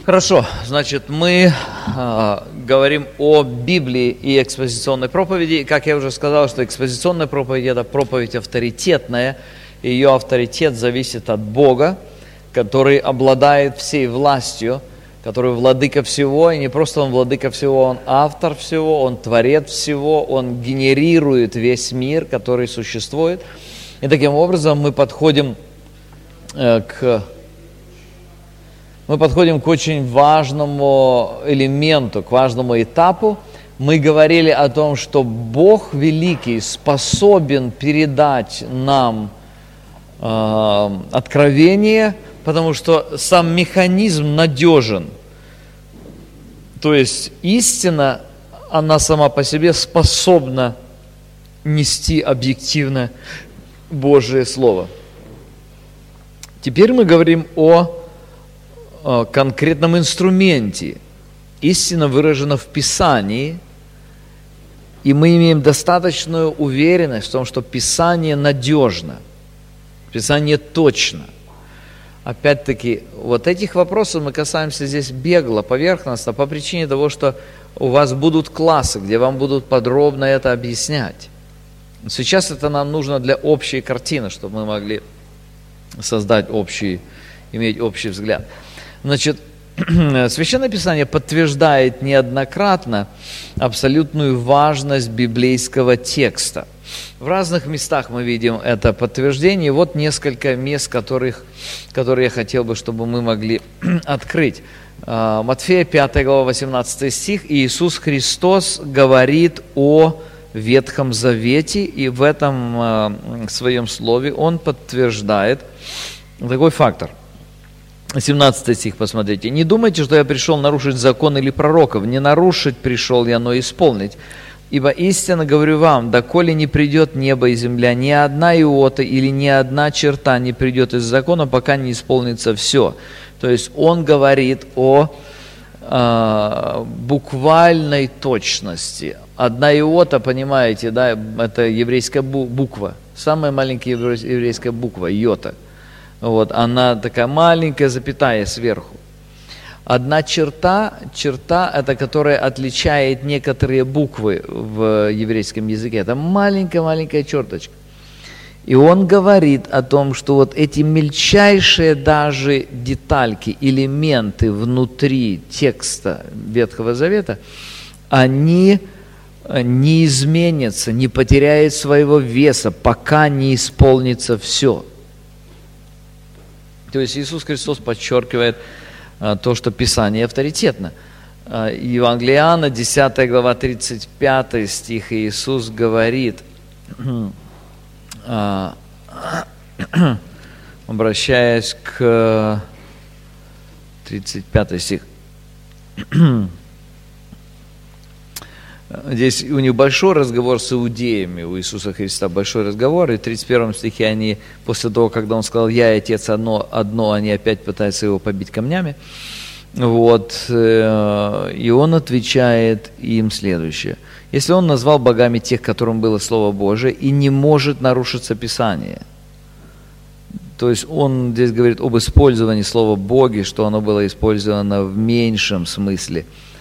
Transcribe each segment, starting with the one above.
Хорошо, значит, мы говорим о Библии и экспозиционной проповеди. Как я уже сказал, что экспозиционная проповедь – это проповедь авторитетная. Ее авторитет зависит от Бога, который обладает всей властью, который владыка всего. И не просто Он владыка всего, Он автор всего, Он творец всего, Он генерирует весь мир, который существует. И таким образом мы подходим к очень важному элементу, к важному этапу. Мы говорили о том, что Бог Великий способен передать нам откровение, потому что сам механизм надежен. То есть истина, она сама по себе способна нести объективно Божие Слово. Теперь мы говорим о конкретном инструменте. Истина выражена в Писании, и мы имеем достаточную уверенность в том, что Писание надежно, Писание точно. Опять-таки, вот этих вопросов мы касаемся здесь бегло, поверхностно, по причине того, что у вас будут классы, где вам будут подробно это объяснять. Сейчас это нам нужно для общей картины, чтобы мы могли создать иметь общий взгляд. Значит, Священное Писание подтверждает неоднократно абсолютную важность библейского текста. В разных местах мы видим это подтверждение. Вот несколько мест, которые я хотел бы, чтобы мы могли открыть. Матфея 5 глава 18 стих. Иисус Христос говорит о Ветхом Завете, и в этом своем слове Он подтверждает такой фактор. 17 стих, посмотрите. «Не думайте, что я пришел нарушить закон или пророков. Не нарушить пришел я, но исполнить. Ибо истинно говорю вам, доколе не придет небо и земля, ни одна иота или ни одна черта не придет из закона, пока не исполнится все». То есть Он говорит о буквальной точности. Одна иота, понимаете, да, это еврейская буква. Самая маленькая еврейская буква, йота. Вот, она такая маленькая запятая сверху. Одна черта это которая отличает некоторые буквы в еврейском языке. Это маленькая черточка. И он говорит о том, что вот эти мельчайшие даже детальки, элементы внутри текста Ветхого Завета, они не изменятся, не потеряют своего веса, пока не исполнится все. То есть Иисус Христос подчеркивает то, что Писание авторитетно. Евангелие Иоанна, 10 глава, 35 стих, Иисус говорит, обращаясь к 35 стих. Здесь у них большой разговор с иудеями, у Иисуса Христа большой разговор, и в 31 стихе они, после того, когда Он сказал «Я и Отец одно», они опять пытаются Его побить камнями. Вот, и Он отвечает им следующее. Если Он назвал богами тех, которым было Слово Божие, и не может нарушиться Писание, то есть Он здесь говорит об использовании слова «боги», что оно было использовано в меньшем смысле,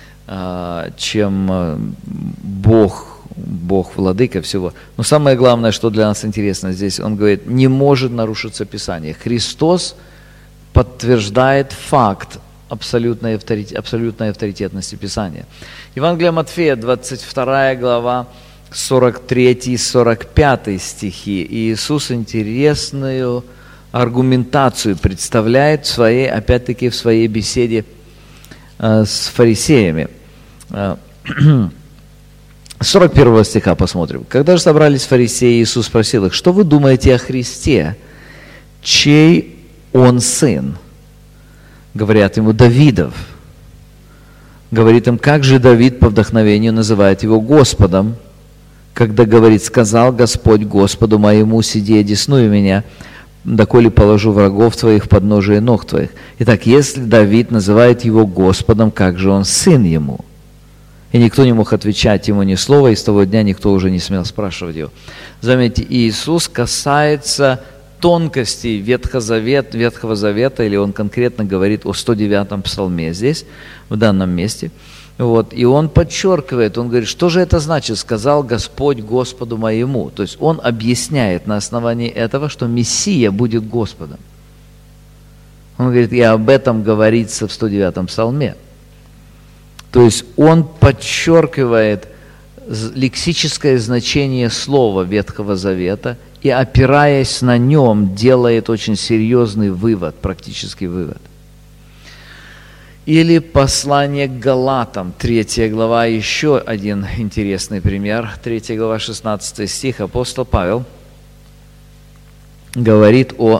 чем Бог, владыка всего. Но самое главное, что для нас интересно здесь, Он говорит, не может нарушиться Писание. Христос подтверждает факт абсолютной авторитетности Писания. Евангелие Матфея, 22 глава, 43-45 стихи. Иисус интересную аргументацию представляет в своей беседе с фарисеями. 41 стиха посмотрим. «Когда же собрались фарисеи, Иисус спросил их, что вы думаете о Христе? Чей Он сын?» Говорят ему, Давидов. Говорит им, как же Давид по вдохновению называет его Господом, когда говорит, сказал Господь Господу моему, сиди одесную меня, доколе положу врагов твоих в подножие ног твоих. Итак, если Давид называет его Господом, как же он сын ему? И никто не мог отвечать ему ни слова, и с того дня никто уже не смел спрашивать его. Заметьте, Иисус касается тонкостей Ветхого Завета, или он конкретно говорит о 109-м псалме здесь, в данном месте. Вот, и он подчеркивает, он говорит, что же это значит, сказал Господь Господу моему. То есть он объясняет на основании этого, что Мессия будет Господом. Он говорит, и об этом говорится в 109-м псалме. То есть он подчеркивает лексическое значение слова Ветхого Завета и, опираясь на нем, делает очень серьезный вывод, практический вывод. Или послание к Галатам, 3 глава, еще один интересный пример, 3 глава, 16 стих, апостол Павел говорит об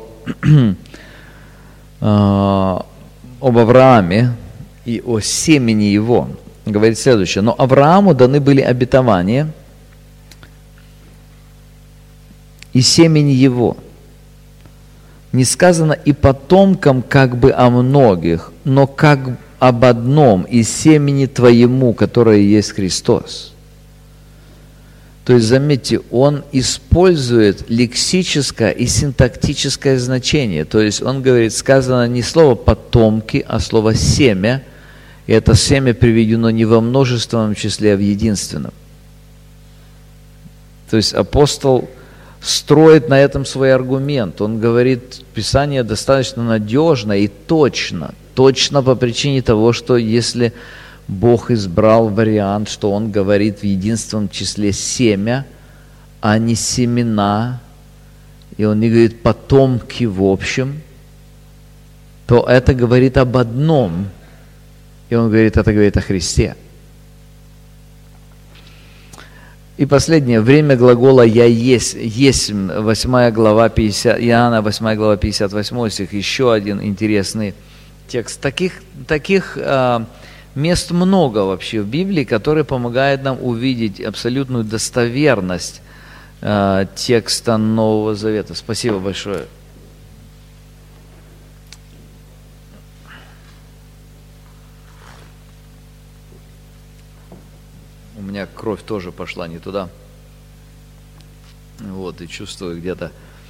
Аврааме и о семени его. Говорит следующее: «Но Аврааму даны были обетования и семени его. Не сказано и потомкам как бы о многих, но как об одном, и семени твоему, которое есть Христос». То есть, заметьте, он использует лексическое и синтактическое значение. То есть, он говорит, сказано не слово «потомки», а слово «семя». И это семя приведено не во множественном числе, а в единственном. То есть, апостол строит на этом свой аргумент. Он говорит, Писание достаточно надежно и точно. Точно по причине того, что если Бог избрал вариант, что Он говорит в единственном числе семя, а не семена, и Он не говорит потомки в общем, то это говорит об одном. И Он говорит, это говорит о Христе. И последнее, время глагола «я есть», 8 глава 50, Иоанна, 8 глава 58 стих, еще один интересный текст. Таких мест много вообще в Библии, которые помогают нам увидеть абсолютную достоверность текста Нового Завета. Спасибо большое. У меня кровь тоже пошла не туда. Вот, и чувствую где-то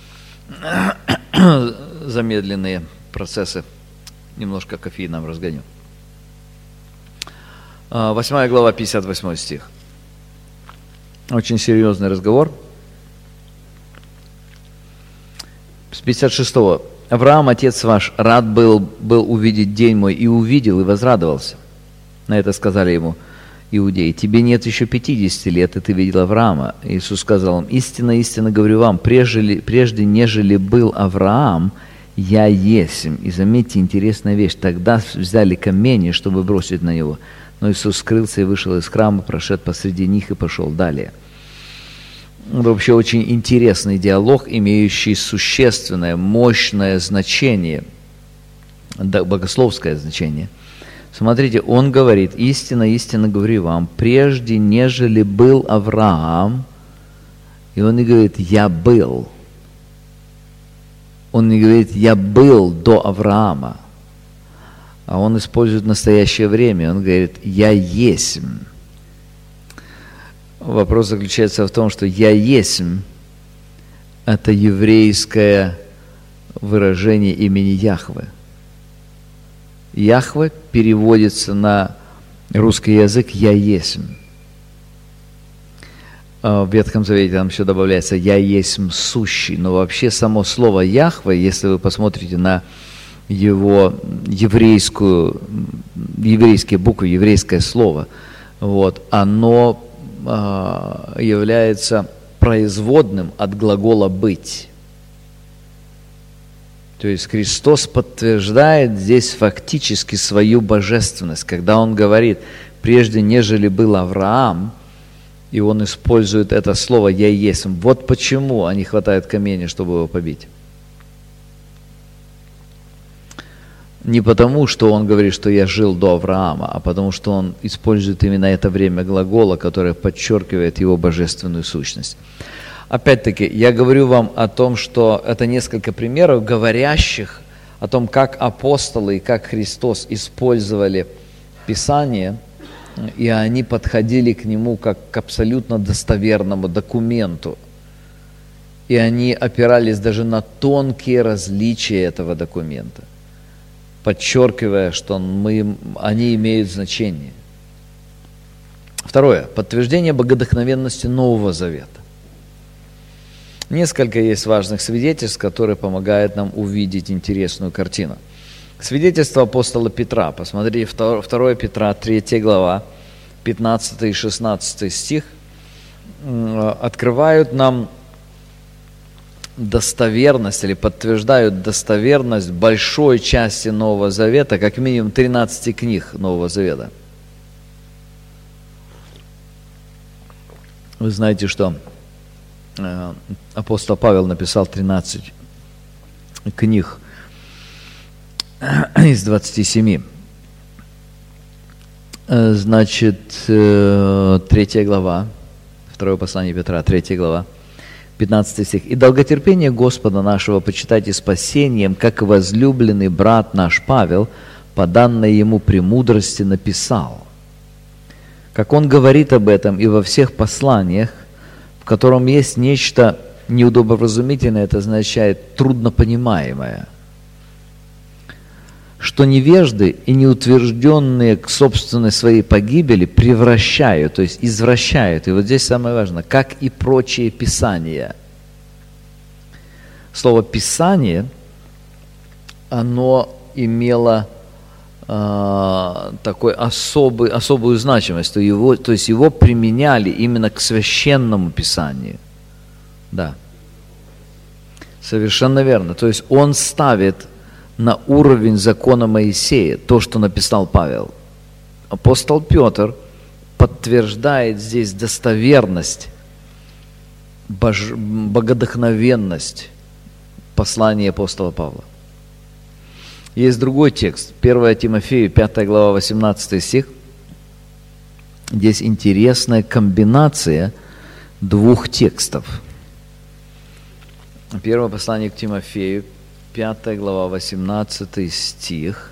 замедленные процессы. Немножко кофеином разгоню. 8 глава, 58 стих. Очень серьезный разговор. С 56-го. «Авраам, отец ваш, рад был увидеть день мой, и увидел, и возрадовался». На это сказали ему иудеи: «Тебе нет еще 50 лет, и ты видел Авраама». Иисус сказал им: «Истинно, истинно говорю вам, прежде нежели был Авраам, я есмь». И заметьте, интересная вещь. Тогда взяли камни, чтобы бросить на него. Но Иисус скрылся и вышел из храма, прошед посреди них и пошел далее. Это вообще очень интересный диалог, имеющий существенное, мощное значение, богословское значение. Смотрите, он говорит: «Истинно, истинно говорю вам, прежде нежели был Авраам», и он не говорит «я был». Он не говорит «я был до Авраама», а он использует настоящее время. Он говорит «я есмь». Вопрос заключается в том, что «я есмь» – это еврейское выражение имени Яхве. Яхве переводится на русский язык «я есмь». В Ветхом Завете там еще добавляется «я есмь сущий». Но вообще само слово «Яхве», если вы посмотрите на его еврейские буквы, еврейское слово, вот, оно является производным от глагола «быть». То есть Христос подтверждает здесь фактически свою божественность, когда Он говорит: «Прежде нежели был Авраам», и Он использует это слово «я есмь». Вот почему не хватает камня, чтобы его побить. Не потому, что он говорит, что я жил до Авраама, а потому, что он использует именно это время глагола, которое подчеркивает его божественную сущность. Опять-таки, я говорю вам о том, что это несколько примеров, говорящих о том, как апостолы и как Христос использовали Писание, и они подходили к нему как к абсолютно достоверному документу. И они опирались даже на тонкие различия этого документа, подчеркивая, что они имеют значение. Второе. Подтверждение богодухновенности Нового Завета. Несколько есть важных свидетельств, которые помогают нам увидеть интересную картину. Свидетельство апостола Петра. Посмотрите, 2 Петра, 3 глава, 15 и 16 стих, открывают нам достоверность или подтверждают достоверность большой части Нового Завета, как минимум 13 книг Нового Завета. Вы знаете, что апостол Павел написал 13 книг из 27. Значит, 3 глава, 2 послание Петра, 3 глава, 15 стих. «И долготерпение Господа нашего почитайте спасением, как возлюбленный брат наш Павел, по данной ему премудрости написал». Как он говорит об этом и во всех посланиях, в котором есть нечто неудобовразумительное, это означает труднопонимаемое, что невежды и неутвержденные к собственной своей погибели превращают, то есть извращают. И вот здесь самое важное, как и прочие писания. Слово «писание», оно имело такой особую значимость, то есть его применяли именно к священному писанию. Да, совершенно верно. То есть он ставит на уровень закона Моисея то, что написал Павел. Апостол Петр подтверждает здесь достоверность, богодухновенность послания апостола Павла. Есть другой текст, 1 Тимофею, 5 глава, 18 стих. Здесь интересная комбинация двух текстов. Первое послание к Тимофею, 5 глава, 18 стих.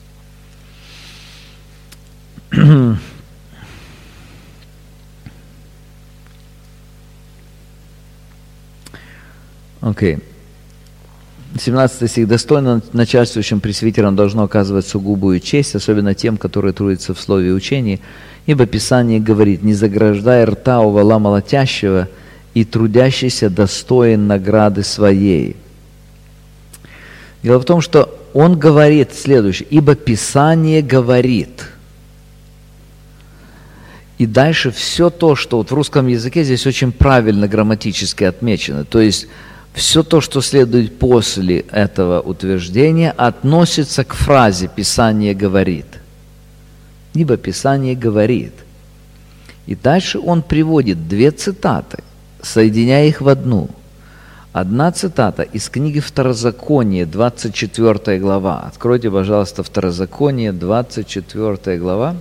Окей. 17 стих. «Достойно начальствующим пресвитерам должно оказывать сугубую честь, особенно тем, которые трудятся в слове и учении, ибо Писание говорит: не заграждай рта у вола молотящего, и трудящийся достоин награды своей». Дело в том, что он говорит следующее: ибо Писание говорит. И дальше все то, что вот в русском языке здесь очень правильно грамматически отмечено, то есть все то, что следует после этого утверждения, относится к фразе «Писание говорит». Ибо Писание говорит. И дальше он приводит две цитаты, соединяя их в одну. Одна цитата из книги Второзаконие, 24 глава. Откройте, пожалуйста, Второзаконие, 24 глава.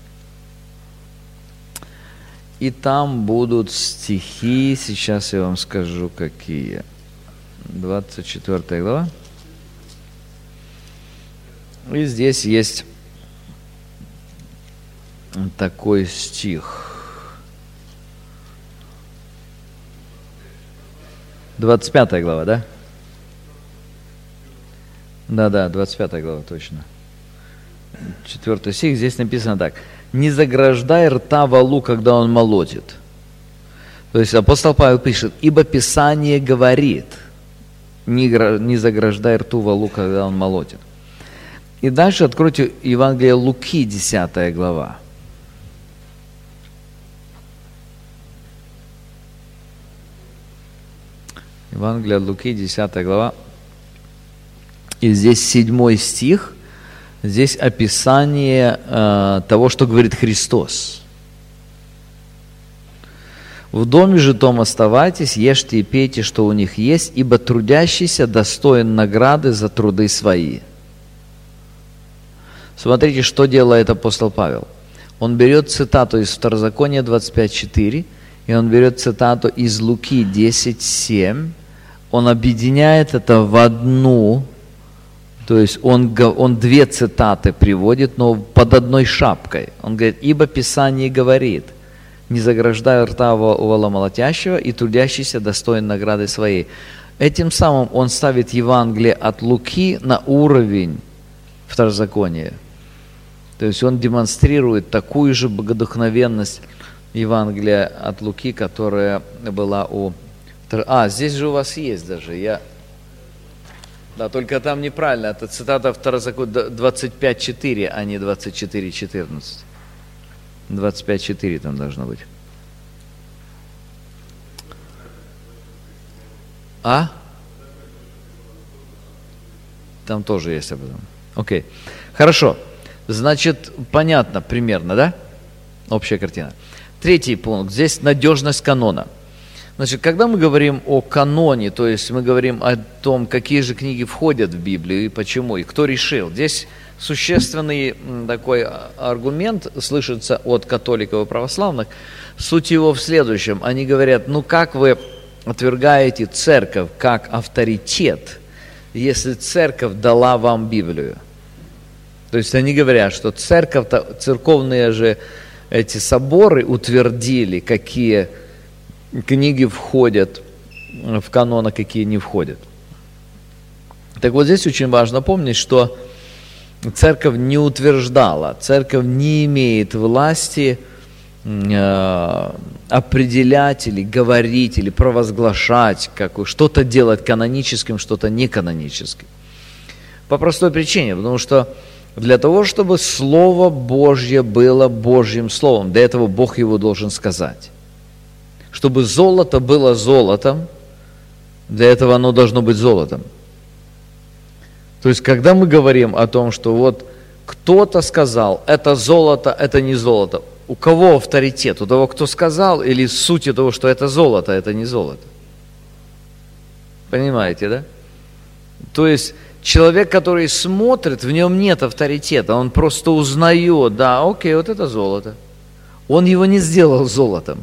И там будут стихи, сейчас я вам скажу, какие. 24 глава. И здесь есть такой стих. 25 глава, да? Да, 25 глава, точно. 4 стих, здесь написано так. «Не заграждай рта волу, когда он молотит». То есть апостол Павел пишет: «Ибо Писание говорит, не заграждай рту волу, когда он молотит». И дальше откройте Евангелие Луки, 10 глава. Евангелие от Луки, 10 глава. И здесь 7 стих. Здесь описание того, что говорит Христос. «В доме же том оставайтесь, ешьте и пейте, что у них есть, ибо трудящийся достоин награды за труды свои». Смотрите, что делает апостол Павел. Он берет цитату из Второзакония 25:4, и он берет цитату из Луки 10:7. Он объединяет это в одну. То есть он две цитаты приводит, но под одной шапкой. Он говорит: «Ибо Писание говорит». не заграждая рта воломолотящего, и трудящийся достоин награды своей. Этим самым он ставит Евангелие от Луки на уровень второзакония. То есть он демонстрирует такую же богодухновенность Евангелия от Луки, которая была у... здесь же у вас есть даже. Да, только там неправильно. Это цитата второзакония 25.4, а не 24.14. 25.4 там должно быть. Там тоже есть об этом. Окей. Хорошо. Значит, понятно примерно, да? Общая картина. Третий пункт. Здесь надежность канона. Значит, когда мы говорим о каноне, то есть мы говорим о том, какие же книги входят в Библию и почему, и кто решил. Здесь существенный такой аргумент слышится от католиков и православных. Суть его в следующем. Они говорят, как вы отвергаете церковь как авторитет, если церковь дала вам Библию? То есть они говорят, что церковные же эти соборы утвердили, какие книги входят в канон, а какие не входят. Так вот здесь очень важно помнить, что церковь не утверждала, церковь не имеет власти определять или говорить, или провозглашать, что-то делать каноническим, что-то неканоническим. По простой причине, потому что для того, чтобы Слово Божье было Божьим Словом, для этого Бог его должен сказать. Чтобы золото было золотом, для этого оно должно быть золотом. То есть, когда мы говорим о том, что вот кто-то сказал, это золото, это не золото, у кого авторитет? У того, кто сказал, или суть того, что это золото, это не золото? Понимаете, да? То есть, человек, который смотрит, в нем нет авторитета, он просто узнает, да, окей, вот это золото. Он его не сделал золотом.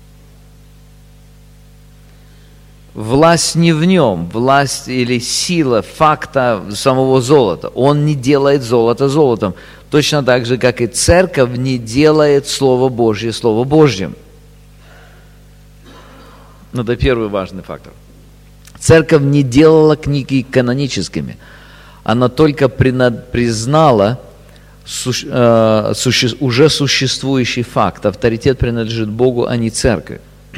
Власть не в нем, власть или сила факта самого золота. Он не делает золото золотом. Точно так же, как и церковь не делает Слово Божье Слово Божьим. Это первый важный фактор. Церковь не делала книги каноническими. Она только признала уже существующий факт. Авторитет принадлежит Богу, а не церкви.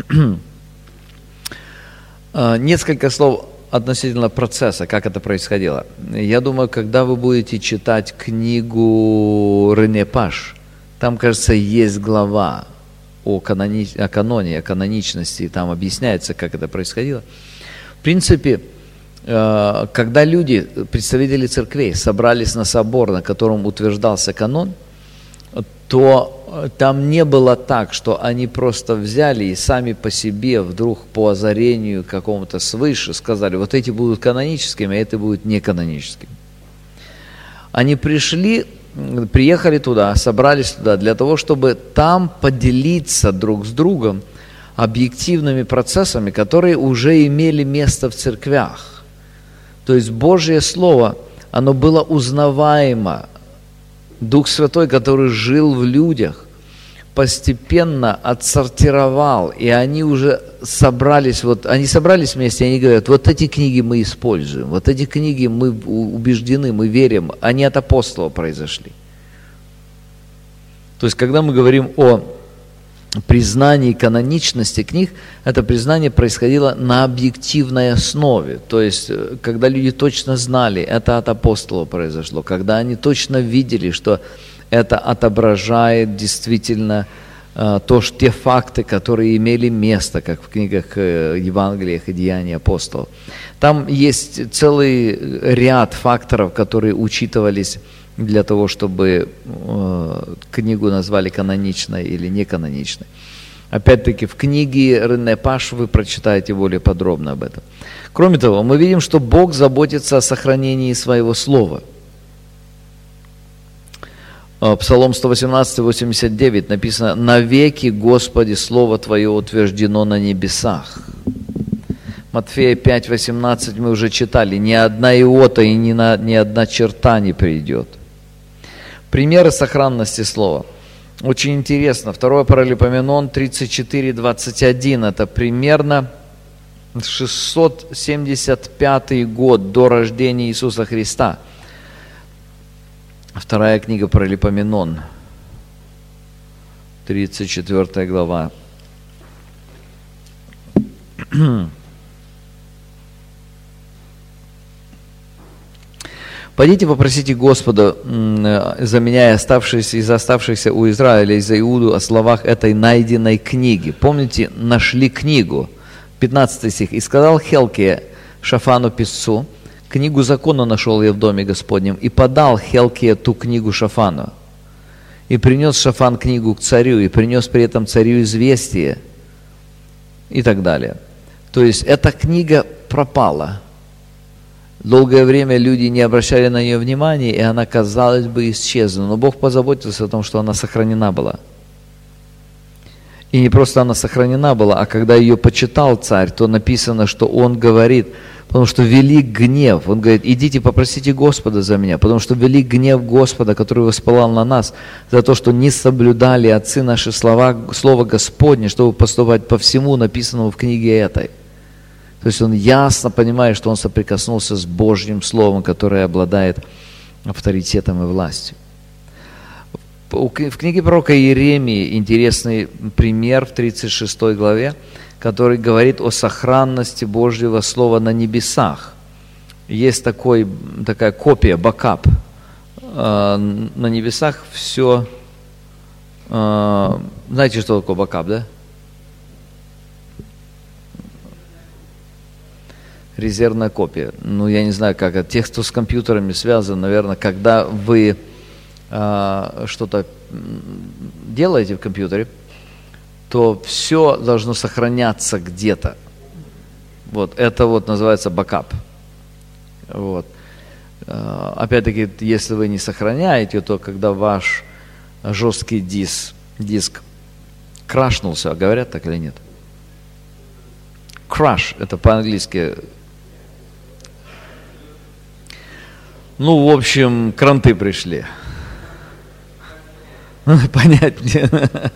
Несколько слов относительно процесса, как это происходило. Я думаю, когда вы будете читать книгу Рене Паш, там, кажется, есть глава о каноне, о каноничности, там объясняется, как это происходило. В принципе, когда люди, представители церквей, собрались на собор, на котором утверждался канон, то там не было так, что они просто взяли и сами по себе вдруг по озарению какому-то свыше сказали, вот эти будут каноническими, а это будут неканоническими. Они приехали туда, собрались туда для того, чтобы там поделиться друг с другом объективными процессами, которые уже имели место в церквях. То есть Божье Слово, оно было узнаваемо. Дух Святой, который жил в людях, постепенно отсортировал, и они уже собрались вместе, и они говорят, вот эти книги мы используем, вот эти книги мы убеждены, мы верим, они от апостола произошли. То есть, когда мы говорим о признании каноничности книг, это признание происходило на объективной основе. То есть, когда люди точно знали, это от апостола произошло, когда они точно видели, что это отображает действительно те факты, которые имели место, как в книгах Евангелиях и Деяний апостолов. Там есть целый ряд факторов, которые учитывались для того, чтобы книгу назвали каноничной или неканоничной. Опять-таки, в книге Рене Паш вы прочитаете более подробно об этом. Кроме того, мы видим, что Бог заботится о сохранении своего слова. Псалом 118, 89 написано: «Навеки, Господи, Слово Твое утверждено на небесах». Матфея 5, 18 мы уже читали: «Ни одна иота и ни одна черта не придет». Примеры сохранности слова. Очень интересно. 2 Паралипоменон 34:21. Это примерно 675 год до рождения Иисуса Христа. 2 книга Паралипоменон, 34 глава. «Пойдите попросите Господа за меня и оставшихся у Израиля и за Иуду о словах этой найденной книги». Помните, нашли книгу. 15 стих. «И сказал Хелкия Шафану писцу, книгу закона нашел я в доме Господнем, и подал Хелкия ту книгу Шафану. И принес Шафан книгу к царю, и принес при этом царю известие». И так далее. То есть эта книга пропала. Долгое время люди не обращали на нее внимания, и она, казалось бы, исчезла. Но Бог позаботился о том, что она сохранена была. И не просто она сохранена была, а когда ее почитал царь, то написано, что он говорит, потому что велик гнев. Он говорит, идите попросите Господа за меня, потому что велик гнев Господа, который воспылал на нас, за то, что не соблюдали отцы наши слово Господне, чтобы поступать по всему написанному в книге этой. То есть он ясно понимает, что он соприкоснулся с Божьим Словом, которое обладает авторитетом и властью. В книге пророка Иеремии интересный пример в 36 главе, который говорит о сохранности Божьего Слова на небесах. Есть такая копия, бакап. На небесах все... Знаете, что такое бакап, да? Резервная копия. Ну, я не знаю, как это. Тех, кто с компьютерами связан, наверное, когда вы что-то делаете в компьютере, то все должно сохраняться где-то. Вот, это вот называется бакап. Вот. Опять-таки, если вы не сохраняете, то когда ваш жесткий диск крашнулся, говорят так или нет? Crash, это по-английски. Ну, в общем, кранты пришли. Понятнее.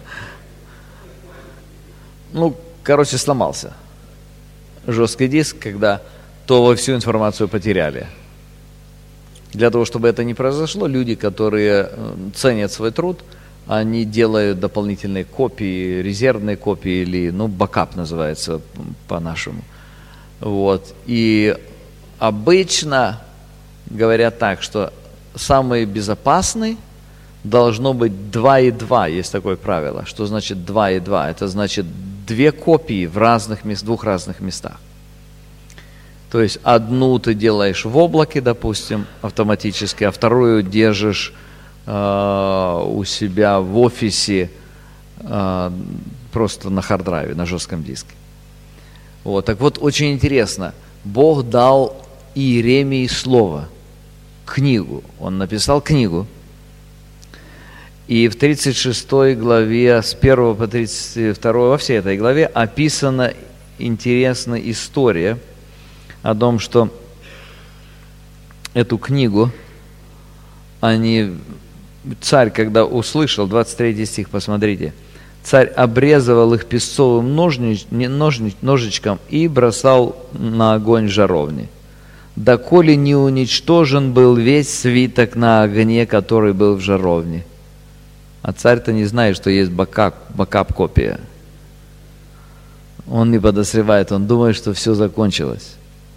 Ну, короче, сломался жесткий диск, когда то вы всю информацию потеряли. Для того, чтобы это не произошло, люди, которые ценят свой труд, они делают дополнительные копии, резервные копии, или, бакап называется по-нашему. Вот. И обычно говорят так, что самый безопасный должно быть 2,2, есть такое правило. Что значит 2,2? Это значит 2 копии в двух разных местах. То есть одну ты делаешь в облаке, допустим, автоматически, а вторую держишь у себя в офисе просто на харддрайве, на жестком диске. Вот. Так вот, очень интересно. Бог дал Иеремии слово, книгу. Он написал книгу. И в 36 главе, с 1 по 32, во всей этой главе описана интересная история о том, что эту книгу царь, когда услышал, 23 стих, посмотрите, царь обрезывал их песцовым ножичком и бросал на огонь жаровни. Доколе не уничтожен был весь свиток на огне, который был в жаровне. А царь-то не знает, что есть бакап-копия. Он не подозревает, он думает, что все закончилось.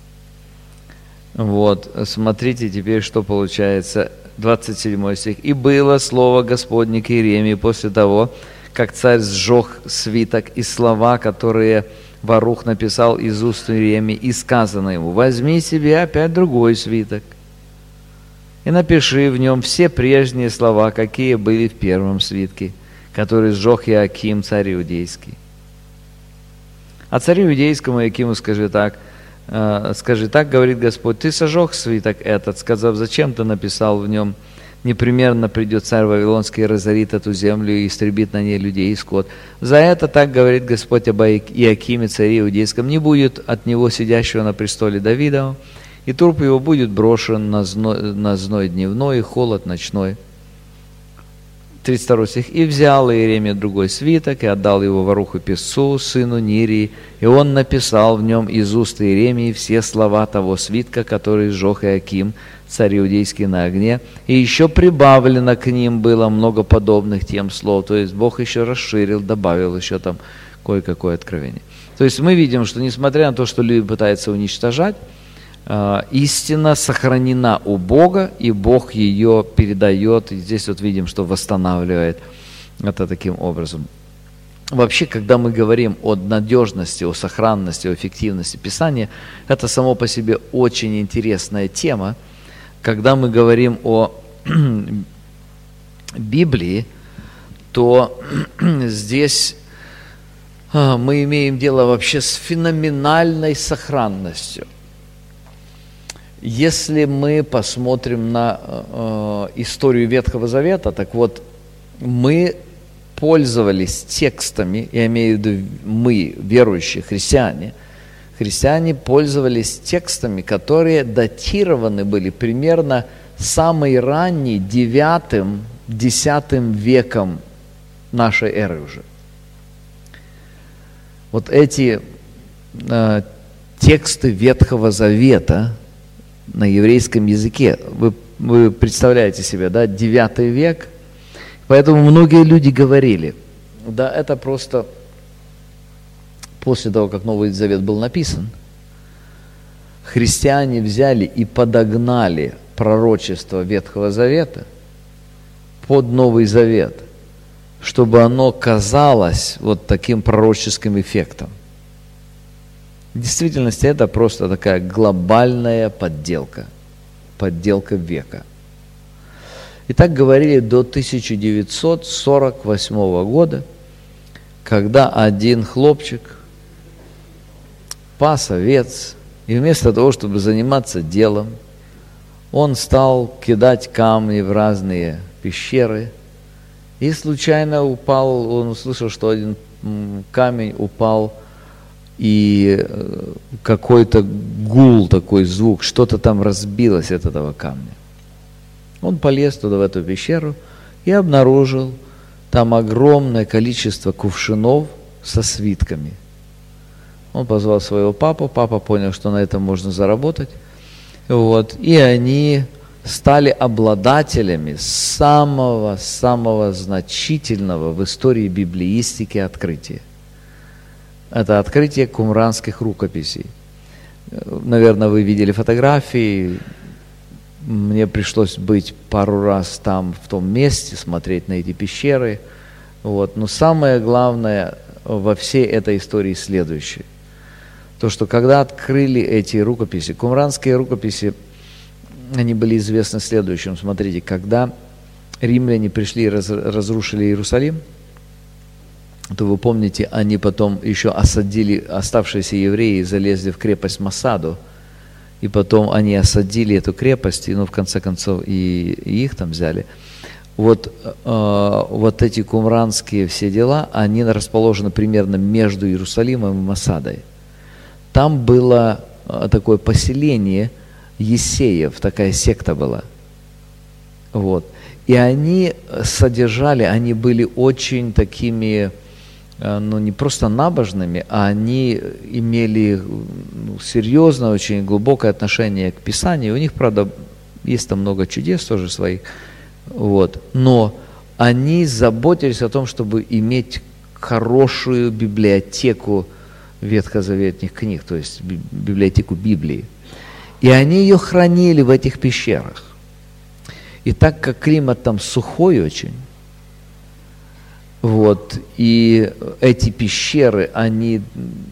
Вот, смотрите теперь, что получается. 27 стих. «И было слово Господне к Иеремии после того, как царь сжег свиток, и слова, которые Барух написал из уст Иеремии, и сказано ему: возьми себе опять другой свиток и напиши в нем все прежние слова, какие были в первом свитке, который сжег Иоаким, царь иудейский. А царю иудейскому Иоакиму скажи так, говорит Господь, ты сожег свиток этот, сказав, зачем ты написал в нем: непременно придет царь Вавилонский и разорит эту землю и истребит на ней людей и скот. За это так говорит Господь об Иоакиме, царе иудейском: не будет от него сидящего на престоле Давидова, и труп его будет брошен на зной дневной и холод ночной. 32 стих. «И взял Иеремия другой свиток, и отдал его в руку писцу, сыну Нирии, и он написал в нем из уст Иеремии все слова того свитка, который сжег Иаким, царь иудейский, на огне, и еще прибавлено к ним было много подобных тем слов». То есть Бог еще расширил, добавил еще там кое-какое откровение. То есть мы видим, что несмотря на то, что люди пытаются уничтожать, истина сохранена у Бога, и Бог ее передает, и здесь вот видим, что восстанавливает это таким образом. Вообще, когда мы говорим о надежности, о сохранности, о эффективности Писания, это само по себе очень интересная тема. Когда мы говорим о Библии, то здесь мы имеем дело вообще с феноменальной сохранностью. Если мы посмотрим на историю Ветхого Завета, так вот, мы пользовались текстами, я имею в виду мы, верующие христиане, пользовались текстами, которые датированы были примерно самый ранний 9-10 веком нашей эры уже. Вот эти тексты Ветхого Завета на еврейском языке, вы представляете себе, да, 9 век, поэтому многие люди говорили, да, это просто после того, как Новый Завет был написан, христиане взяли и подогнали пророчество Ветхого Завета под Новый Завет, чтобы оно казалось вот таким пророческим эффектом. В действительности это просто такая глобальная подделка века. И так говорили до 1948 года, когда один хлопчик пас овец, и вместо того, чтобы заниматься делом, он стал кидать камни в разные пещеры, и случайно упал, он услышал, что один камень упал, и какой-то гул, такой звук, что-то там разбилось от этого камня. Он полез туда, в эту пещеру, и обнаружил там огромное количество кувшинов со свитками. Он позвал своего папу, папа понял, что на этом можно заработать, вот, и они стали обладателями самого значительного в истории библеистики открытия. Это открытие кумранских рукописей. Наверное, вы видели фотографии. Мне пришлось быть пару раз там, в том месте, смотреть на эти пещеры. Вот. Но самое главное во всей этой истории следующее. То, что когда открыли эти рукописи, кумранские рукописи, они были известны следующим. Смотрите, когда римляне пришли и разрушили Иерусалим, то вы помните, они потом еще осадили, оставшиеся евреи залезли в крепость Масаду, и потом они осадили эту крепость, и, в конце концов, и их там взяли. Вот эти кумранские все дела, они расположены примерно между Иерусалимом и Масадой. Там было такое поселение Есеев, такая секта была. Вот. И они содержали, они были очень такими, не просто набожными, а они имели серьезное, очень глубокое отношение к Писанию. У них, правда, есть там много чудес тоже своих, вот. Но они заботились о том, чтобы иметь хорошую библиотеку ветхозаветных книг, то есть библиотеку Библии. И они ее хранили в этих пещерах. И так как климат там сухой очень, вот, и эти пещеры, они,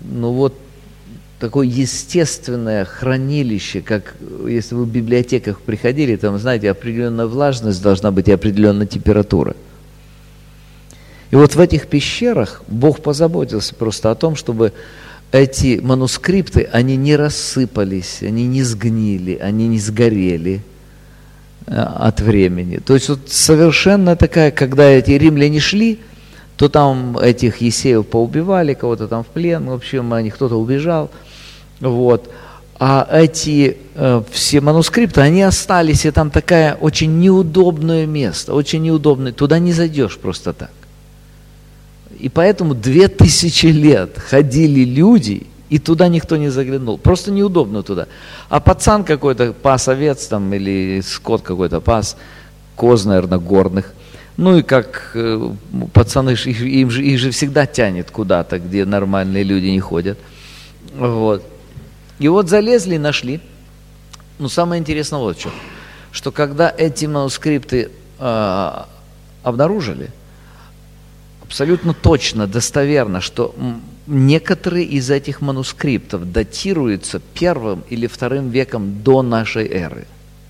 такое естественное хранилище, как если вы в библиотеках приходили, там, знаете, определенная влажность должна быть и определенная температура. И вот в этих пещерах Бог позаботился просто о том, чтобы эти манускрипты, они не рассыпались, они не сгнили, они не сгорели от времени. То есть вот совершенно такая, когда эти римляне шли, то там этих Есеев поубивали, кого-то там в плен, в общем, кто-то убежал, вот. А эти все манускрипты, они остались, и там такое очень неудобное место, очень неудобное. Туда не зайдешь просто так. И поэтому 2000 лет ходили люди, и туда никто не заглянул. Просто неудобно туда. А пацан какой-то пас овец там, или скот какой-то пас, коз, наверное, горных. Ну и как пацаны, их же всегда тянет куда-то, где нормальные люди не ходят. Вот. И вот залезли и нашли. Но самое интересное вот что когда эти манускрипты обнаружили, абсолютно точно, достоверно, что некоторые из этих манускриптов датируются 1 или 2 веком до нашей эры.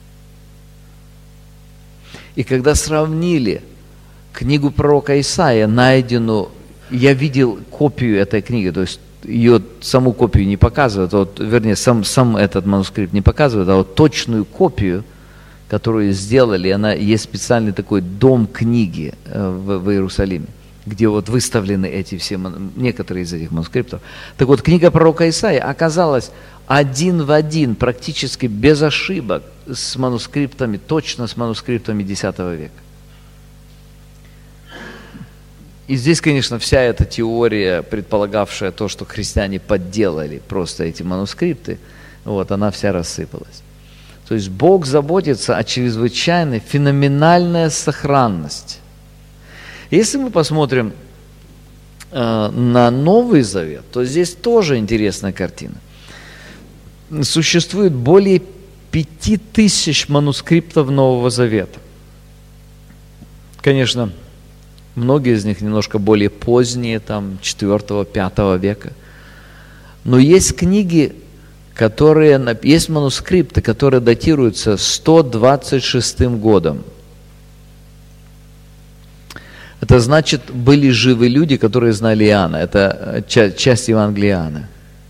И когда сравнили книгу пророка Исаия, найденную, я видел копию этой книги, то есть ее саму копию не показывают, вот, вернее, сам этот манускрипт не показывает, а вот точную копию, которую сделали, она есть специальный такой дом книги в Иерусалиме, где вот выставлены эти все, некоторые из этих манускриптов. Так вот, книга пророка Исаия оказалась один в один, практически без ошибок, с манускриптами, точно с манускриптами X века. И здесь, конечно, вся эта теория, предполагавшая то, что христиане подделали просто эти манускрипты, вот, она вся рассыпалась. То есть Бог заботится о чрезвычайной, феноменальной сохранности. Если мы посмотрим на Новый Завет, то здесь тоже интересная картина. Существует более 5000 манускриптов Нового Завета. Конечно, многие из них немножко более поздние, там, 4-5 века. Но есть книги, есть манускрипты, которые датируются 126 годом. Это значит, были живы люди, которые знали Иоанна. Это часть Евангелия Иоанна.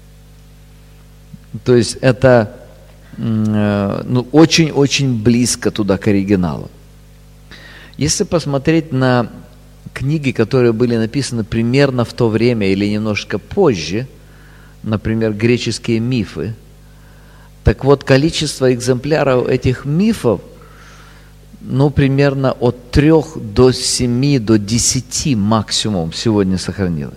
То есть это очень-очень близко туда к оригиналу. Если посмотреть на книги, которые были написаны примерно в то время или немножко позже, например, греческие мифы, так вот, количество экземпляров этих мифов, примерно от 3 до 7, до 10 максимум сегодня сохранилось.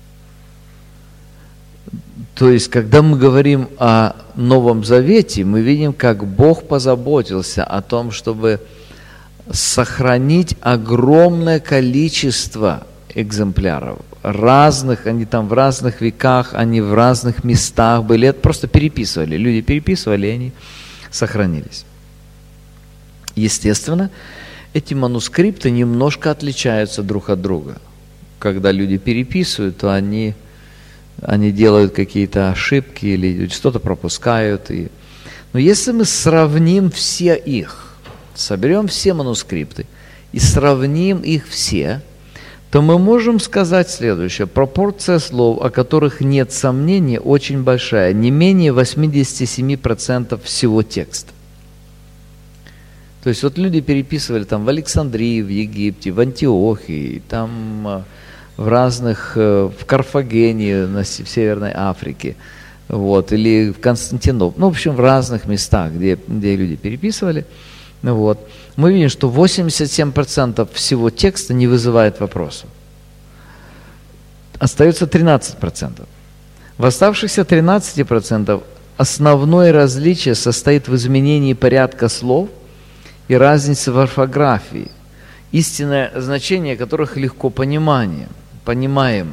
То есть, когда мы говорим о Новом Завете, мы видим, как Бог позаботился о том, чтобы сохранить огромное количество экземпляров. Разных, они там в разных веках, они в разных местах были. Это просто переписывали. Люди переписывали, и они сохранились. Естественно, эти манускрипты немножко отличаются друг от друга. Когда люди переписывают, то они делают какие-то ошибки или что-то пропускают. Но если мы сравним все их, соберем все манускрипты и сравним их все, то мы можем сказать следующее. Пропорция слов, о которых нет сомнений, очень большая. Не менее 87% всего текста. То есть вот люди переписывали там в Александрии, в Египте, в Антиохии, там в Карфагене, в Северной Африке, вот, или в Константинополе, в общем, в разных местах, где люди переписывали. Вот. Мы видим, что 87% всего текста не вызывает вопросов. Остается 13%. В оставшихся 13% основное различие состоит в изменении порядка слов и разнице в орфографии, истинное значение которых легко понимаемо.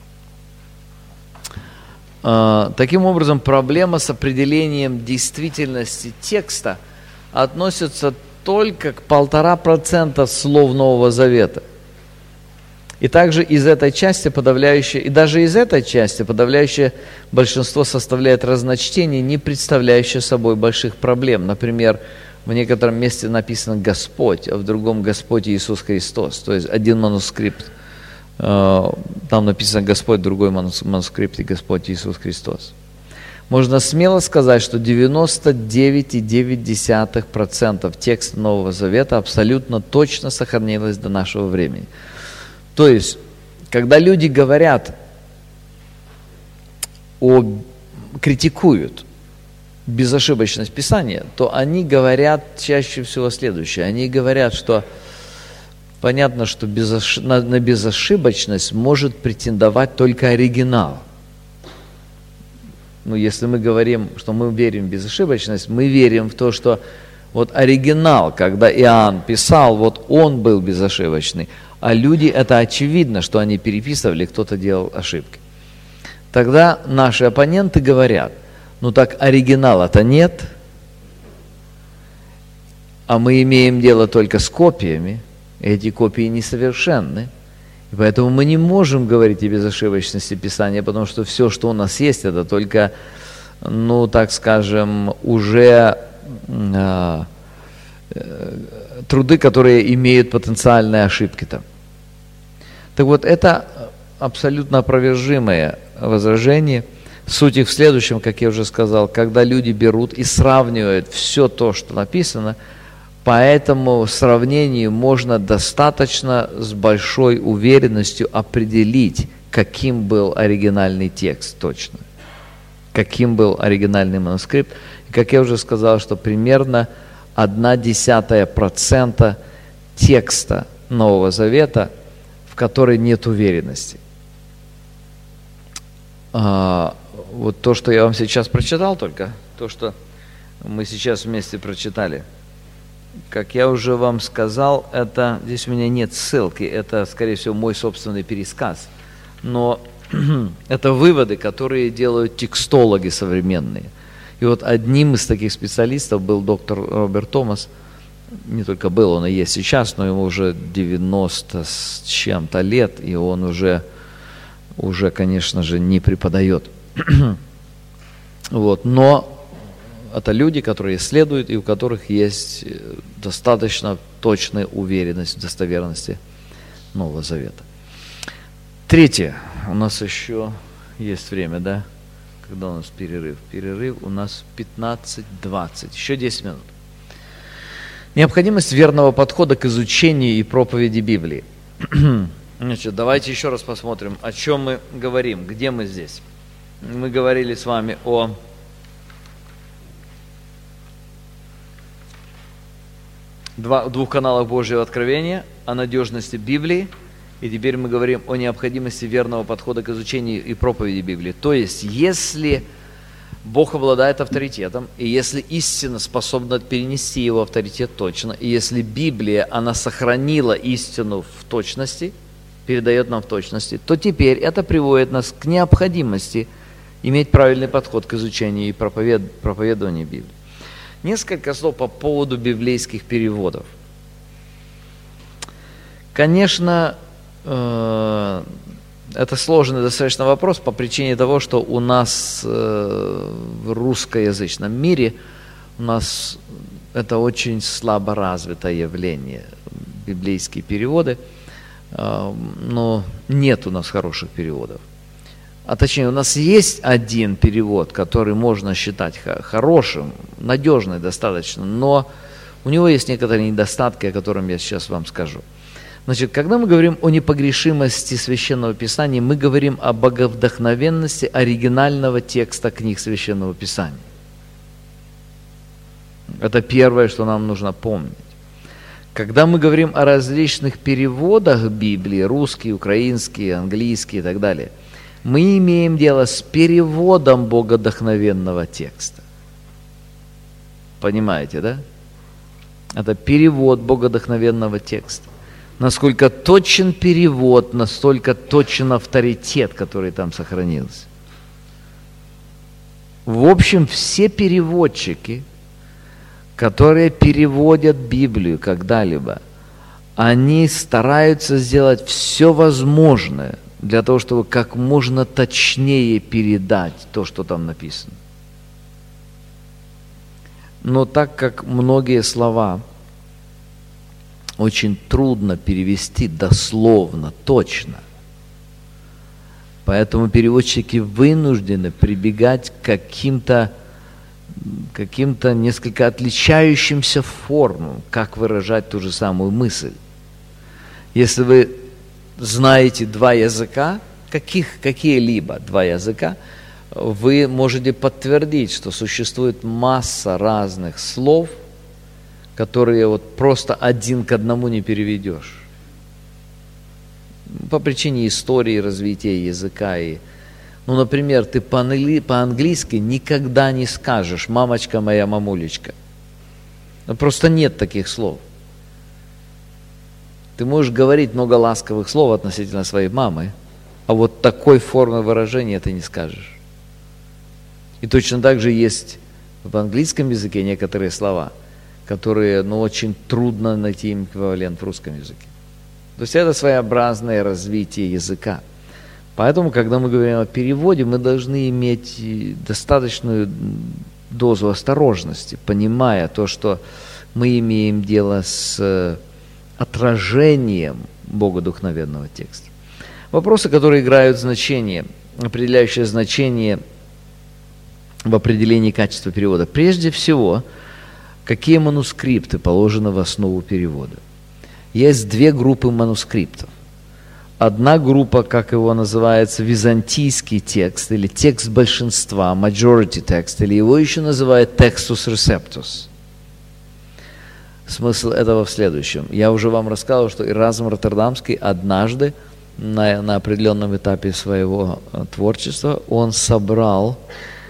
Таким образом, проблема с определением действительности текста относится только к 1,5% слов Нового Завета. И также из этой части подавляющее большинство составляет разночтение, не представляющее собой больших проблем. Например, в некотором месте написано «Господь», а в другом «Господь Иисус Христос». То есть один манускрипт, там написано «Господь», другой манускрипт и «Господь Иисус Христос». Можно смело сказать, что 99,9% текста Нового Завета абсолютно точно сохранилось до нашего времени. То есть, когда люди говорят, критикуют безошибочность Писания, то они говорят чаще всего следующее. Они говорят, что понятно, что на безошибочность может претендовать только оригинал. Ну, если мы говорим, что мы верим в безошибочность, мы верим в то, что вот оригинал, когда Иоанн писал, вот он был безошибочный, а люди, это очевидно, что они переписывали, кто-то делал ошибки. Тогда наши оппоненты говорят, ну так оригинала-то нет, а мы имеем дело только с копиями, эти копии несовершенны, и поэтому мы не можем говорить о безошибочности Писания, потому что все, что у нас есть, это только, ну так скажем, уже труды, которые имеют потенциальные ошибки там. Так вот, это абсолютно опровержимое возражение. Суть их в следующем, как я уже сказал, когда люди берут и сравнивают все то, что написано, по этому сравнению можно достаточно с большой уверенностью определить, каким был оригинальный текст точно, каким был оригинальный манускрипт. И как я уже сказал, что примерно 0,1% текста Нового Завета, в которой нет уверенности. Вот то, что я вам сейчас прочитал только, то, что мы сейчас вместе прочитали, как я уже вам сказал, это, здесь у меня нет ссылки, это, скорее всего, мой собственный пересказ, но это выводы, которые делают текстологи современные. И вот одним из таких специалистов был доктор Роберт Томас, не только был, он и есть сейчас, но ему уже 90 с чем-то лет, и он уже, конечно же, не преподает. Вот, но это люди, которые исследуют, и у которых есть достаточно точная уверенность в достоверности Нового Завета. Третье. У нас еще есть время, да? Когда у нас перерыв? Перерыв у нас 15:20. Еще 10 минут. Необходимость верного подхода к изучению и проповеди Библии. Значит, давайте еще раз посмотрим, о чем мы говорим, где мы здесь. Мы говорили с вами о двух каналах Божьего откровения, о надежности Библии, и теперь мы говорим о необходимости верного подхода к изучению и проповеди Библии. То есть, если Бог обладает авторитетом, и если истина способна перенести его авторитет точно, и если Библия, она сохранила истину в точности, передает нам в точности, то теперь это приводит нас к необходимости иметь правильный подход к изучению и проповедованию Библии. Несколько слов по поводу библейских переводов. Конечно, это сложный достаточно вопрос по причине того, что у нас в русскоязычном мире у нас это очень слабо развитое явление, библейские переводы, но нет у нас хороших переводов. А точнее, у нас есть один перевод, который можно считать хорошим, надежный достаточно, но у него есть некоторые недостатки, о которых я сейчас вам скажу. Значит, когда мы говорим о непогрешимости Священного Писания, мы говорим о боговдохновенности оригинального текста книг Священного Писания. Это первое, что нам нужно помнить. Когда мы говорим о различных переводах Библии, русский, украинский, английский и так далее, мы имеем дело с переводом богодохновенного текста. Понимаете, да? Это перевод богодохновенного текста. Насколько точен перевод, настолько точен авторитет, который там сохранился. В общем, все переводчики, которые переводят Библию когда-либо, они стараются сделать все возможное для того, чтобы как можно точнее передать то, что там написано. Но так как многие слова очень трудно перевести дословно, точно, поэтому переводчики вынуждены прибегать к каким-то несколько отличающимся формам, как выражать ту же самую мысль. Если вы знаете два языка, какие-либо два языка, вы можете подтвердить, что существует масса разных слов, которые вот просто один к одному не переведешь. По причине истории, развития языка. Например, ты по-английски никогда не скажешь «мамочка моя, мамулечка». Просто нет таких слов. Ты можешь говорить много ласковых слов относительно своей мамы, а вот такой формы выражения ты не скажешь. И точно так же есть в английском языке некоторые слова, которые, очень трудно найти им эквивалент в русском языке. То есть это своеобразное развитие языка. Поэтому, когда мы говорим о переводе, мы должны иметь достаточную дозу осторожности, понимая то, что мы имеем дело с отражением богодухновенного текста. Вопросы, которые играют значение, определяющее значение в определении качества перевода. Прежде всего, какие манускрипты положены в основу перевода? Есть две группы манускриптов. Одна группа, как его называется, византийский текст, или текст большинства, majority text, или его еще называют textus receptus. Смысл этого в следующем. Я уже вам рассказывал, что Эразм Роттердамский однажды на определенном этапе своего творчества он собрал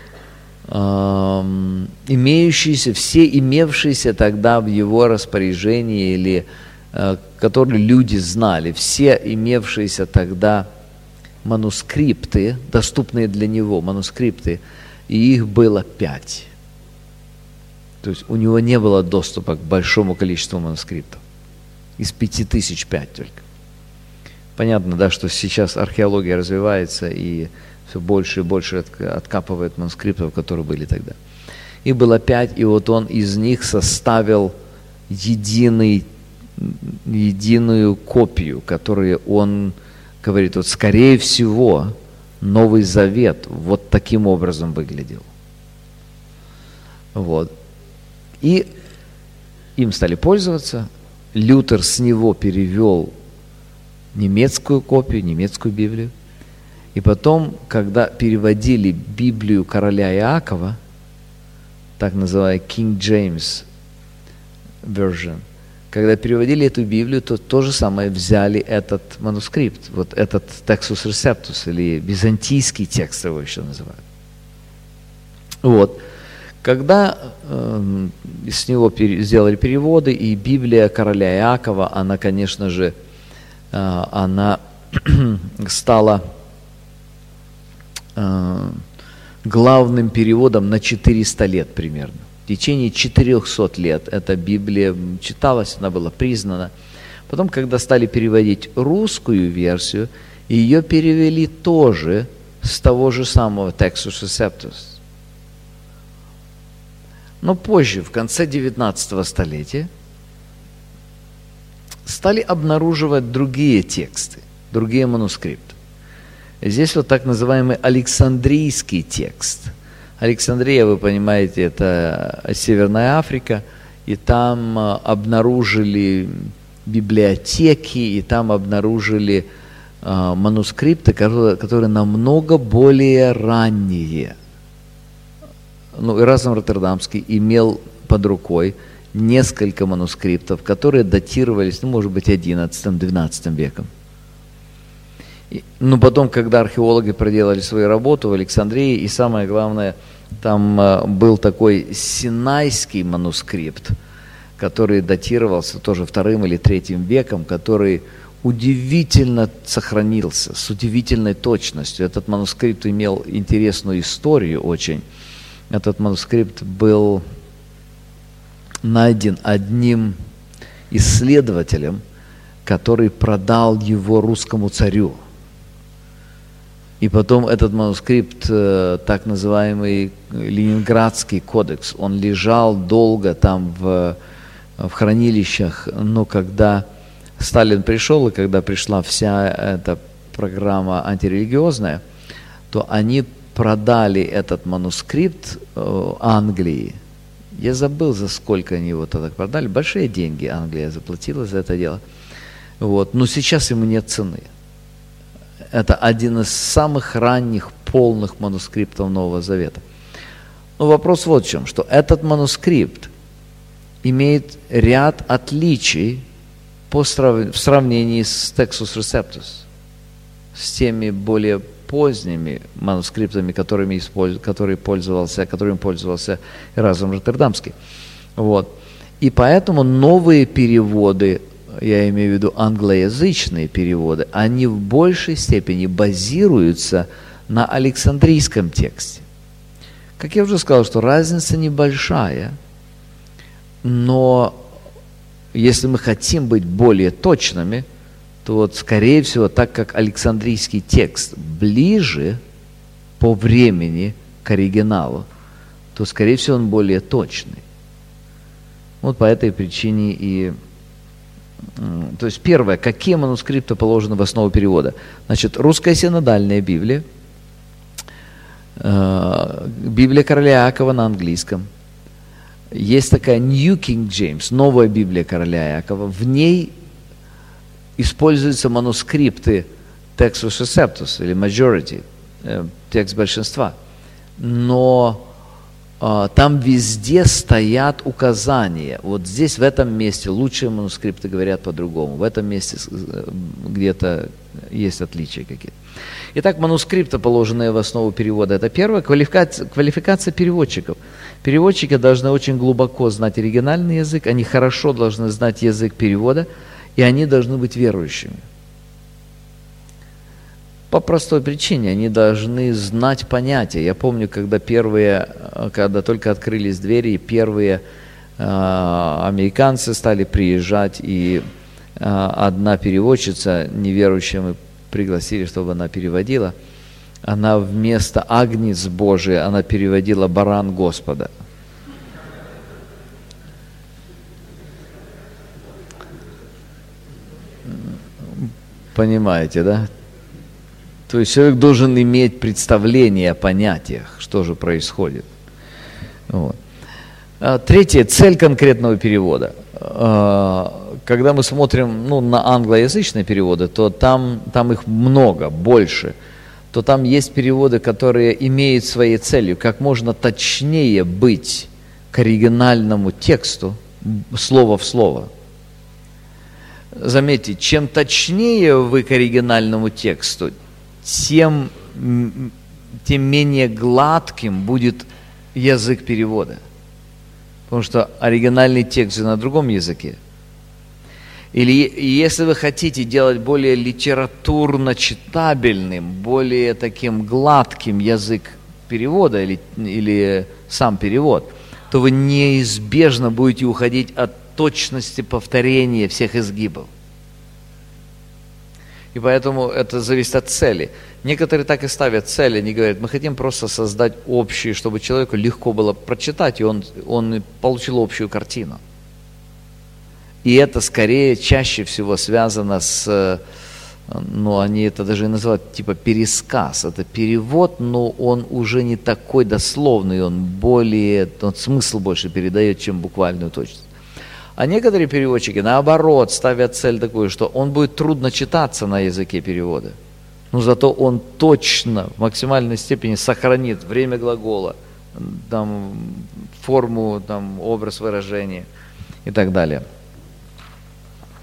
все имевшиеся тогда в его распоряжении или которые люди знали, все имевшиеся тогда манускрипты, доступные для него манускрипты, и их было 5. То есть у него не было доступа к большому количеству манускриптов. Из 5000 5 только. Понятно, да, что сейчас археология развивается и все больше и больше откапывает манускриптов, которые были тогда. Их было 5, и вот он из них составил единую копию, которую он говорит, вот скорее всего Новый Завет вот таким образом выглядел. Вот. И им стали пользоваться. Лютер с него перевел немецкую копию, немецкую Библию. И потом, когда переводили Библию короля Иакова, так называемый King James Version, когда переводили эту Библию, то то же самое взяли этот манускрипт, вот этот Textus Receptus, или византийский текст его еще называют. Вот. Когда с него сделали переводы, и Библия короля Иакова, она, конечно же, она стала главным переводом на 400 лет примерно. В течение 400 лет эта Библия читалась, она была признана. Потом, когда стали переводить русскую версию, ее перевели тоже с того же самого Textus Receptus. Но позже, в конце 19 столетия, стали обнаруживать другие тексты, другие манускрипты. Здесь вот так называемый Александрийский текст. Александрия, вы понимаете, это Северная Африка, и там обнаружили библиотеки, и там обнаружили манускрипты, которые намного более ранние. Эразм Роттердамский имел под рукой несколько манускриптов, которые датировались, может быть, XI-XII веком. Но потом, когда археологи проделали свою работу в Александрии, и самое главное, там был такой синайский манускрипт, который датировался тоже II или III веком, который удивительно сохранился, с удивительной точностью. Этот манускрипт имел интересную историю очень. Этот манускрипт был найден одним исследователем, который продал его русскому царю. И потом этот манускрипт, так называемый Ленинградский кодекс, он лежал долго там в хранилищах, но когда Сталин пришел, и когда пришла вся эта программа антирелигиозная, то они продали этот манускрипт Англии. Я забыл, за сколько они его тогда продали. Большие деньги Англия заплатила за это дело. Вот. Но сейчас ему нет цены. Это один из самых ранних полных манускриптов Нового Завета. Но вопрос вот в чем, что этот манускрипт имеет ряд отличий в сравнении с Textus Receptus, с теми более поздними манускриптами, которыми пользовался Эразм Роттердамский. Вот. И поэтому новые переводы, я имею в виду англоязычные переводы, они в большей степени базируются на Александрийском тексте. Как я уже сказал, что разница небольшая, но если мы хотим быть более точными, то вот, скорее всего, так как Александрийский текст ближе по времени к оригиналу, то, скорее всего, он более точный. Вот по этой причине и... То есть, первое, какие манускрипты положены в основу перевода? Значит, русская синодальная Библия, Библия короля Иакова на английском. Есть такая New King James, новая Библия короля Иакова. В ней используются манускрипты Textus Receptus или Majority, текст большинства. Но там везде стоят указания. Вот здесь, в этом месте, лучшие манускрипты говорят по-другому. В этом месте где-то есть отличия какие-то. Итак, манускрипты, положенные в основу перевода, это первое. Квалификация переводчиков. Переводчики должны очень глубоко знать оригинальный язык, они хорошо должны знать язык перевода, и они должны быть верующими. По простой причине, они должны знать понятия. Я помню, когда только открылись двери, первые американцы стали приезжать, и одна переводчица, неверующая, мы пригласили, чтобы она переводила, она вместо «Агнец Божий» она переводила «Баран Господа». Понимаете, да? То есть человек должен иметь представление о понятиях, что же происходит. Вот. Третье, цель конкретного перевода. Когда мы смотрим на англоязычные переводы, то там их много, больше. То там есть переводы, которые имеют своей целью как можно точнее быть к оригинальному тексту, слово в слово. Заметьте, чем точнее вы к оригинальному тексту, тем менее гладким будет язык перевода. Потому что оригинальный текст же на другом языке. Или если вы хотите делать более литературно читабельным, более таким гладким язык перевода или сам перевод, то вы неизбежно будете уходить от точности повторения всех изгибов. И поэтому это зависит от цели. Некоторые так и ставят цели, они говорят, мы хотим просто создать общий, чтобы человеку легко было прочитать, и он получил общую картину. И это скорее чаще всего связано с, они это даже и называют типа пересказ. Это перевод, но он уже не такой дословный, он смысл больше передает, чем буквальную точность. А некоторые переводчики, наоборот, ставят цель такую, что он будет трудно читаться на языке перевода, но зато он точно, в максимальной степени сохранит время глагола, форму, образ выражения и так далее.